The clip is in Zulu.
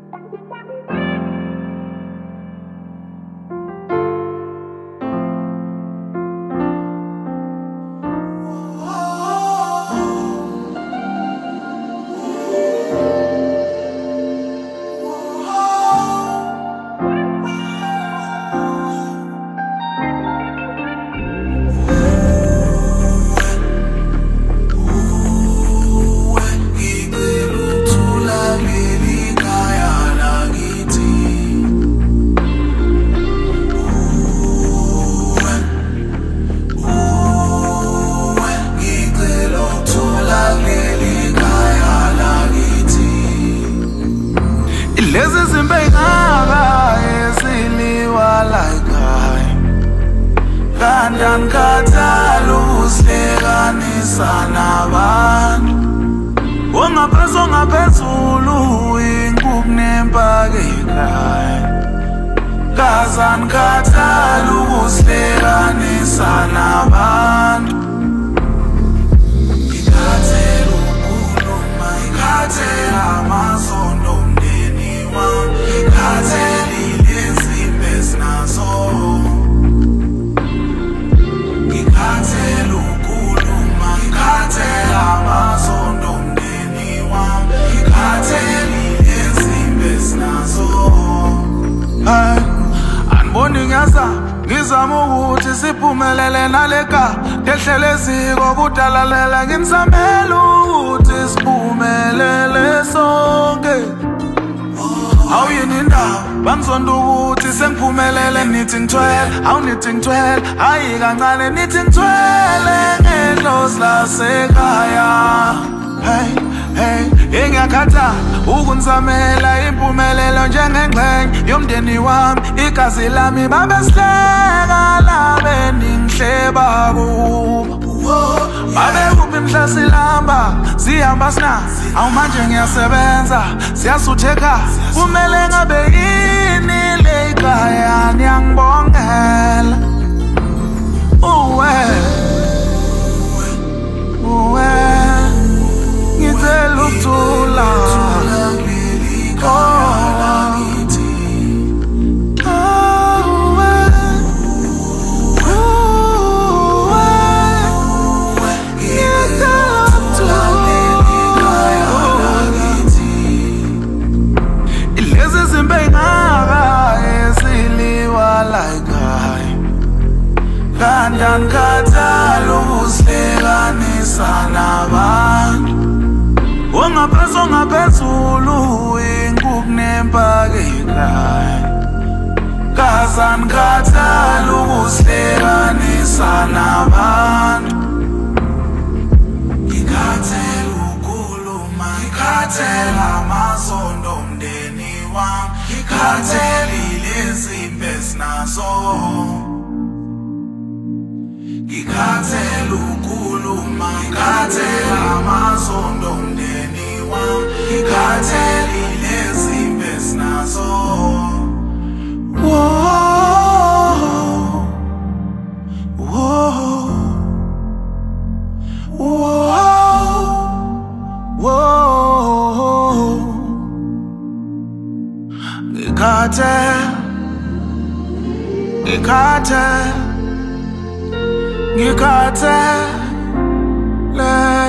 Lezi zimbengaka esiliwa like kandan khathala usihlekanisa nabantu ongaphezulu inkukhu nempake ekhaya kazan khathala usihlekanisa nabantu ngikhathela ukukhuluma ngikhathela amasondo ngikhathelile izimbe esinazo ngikhathela ukukhuluma ngikhathela amasondo omndeni wami ngikhathelile izimbe esinazo aniboni ngizama ukuthi siphumelele naleka ngehlele eziko kudalalela ngimzamela ukuthi siphumelele sonke awuyini indaba bangizonda ukuthi sengiphumelele nithi ngithwele awunithi ngithwele hayi kancane nithi ngithwele ngendlozi lasekhaya hey ngiyakhathala ukunizamela impumelelo njengengxenye yomndeni wami igazi lami babesihleka labe ningihleba kubo babe kuphi mhla silamba sihamba sinazi awumanje ngiyasebenza siyasutha ekhaya kumele ngabe yini le khaya ngiyangibongela ngicela ukuthula kandan khathala usihlekanisa nabantu ongaphezulu inkukhu nempake ekhaya kazan khathala usihlekanisa nabantu ngikhathela ukukhuluma ngikhathela amasondo omndeni wami ngikhathelile izimbe esinazo ngikhathela ukukhuluma ngikhathela amasondo omndeni wami ngikhathelile izimbe esinazo ngikhathele